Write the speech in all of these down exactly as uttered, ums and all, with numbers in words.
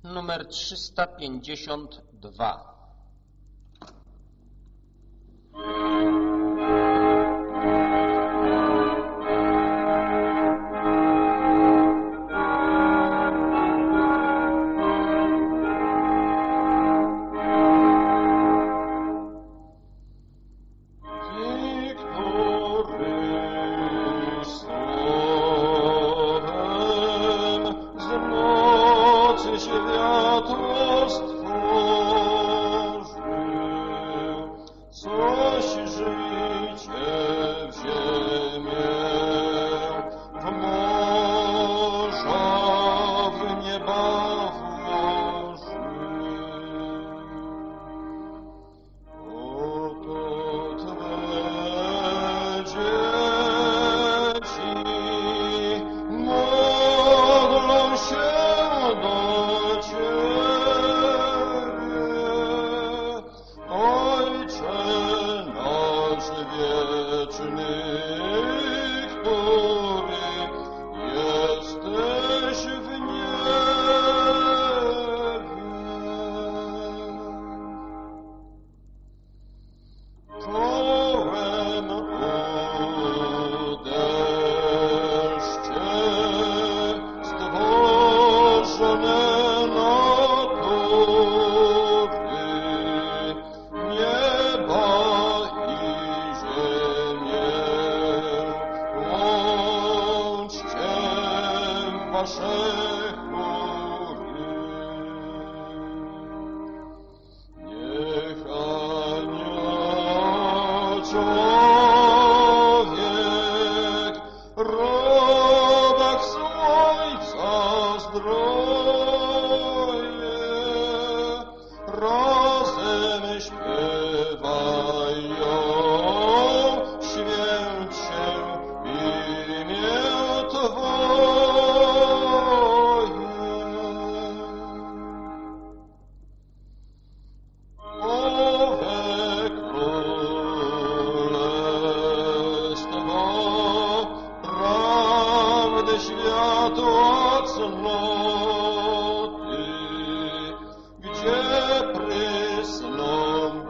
numer trzysta pięćdziesiąt dwa. Światło stworzył, coś życie w ziemię, w morza, w nieba włożył. Oto Twe dzieci modlą się do wieczny, który jesteś w niebie. Czołem uderzcie stworzone natury, nieba i wasze chóry. Niech anioł człowiek, robak słońca zdroje, razem śpiewają, święć się imię Twoje. Owe królestwo, prawdy światła cnoty, gdzie prysną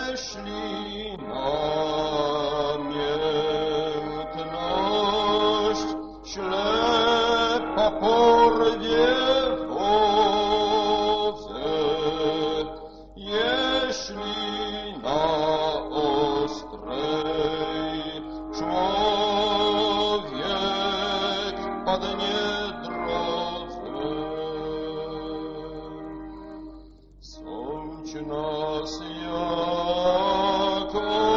jeśli namiętność ślepa porwie wodze, jeśli na ostrej człowiek padnie drodze. Sądź nas jak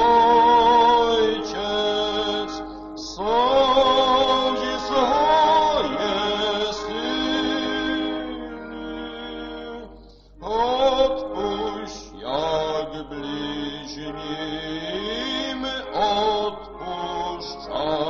Ojciec sądzi swoje syny. Odpuść jak bliźnim odpuszcza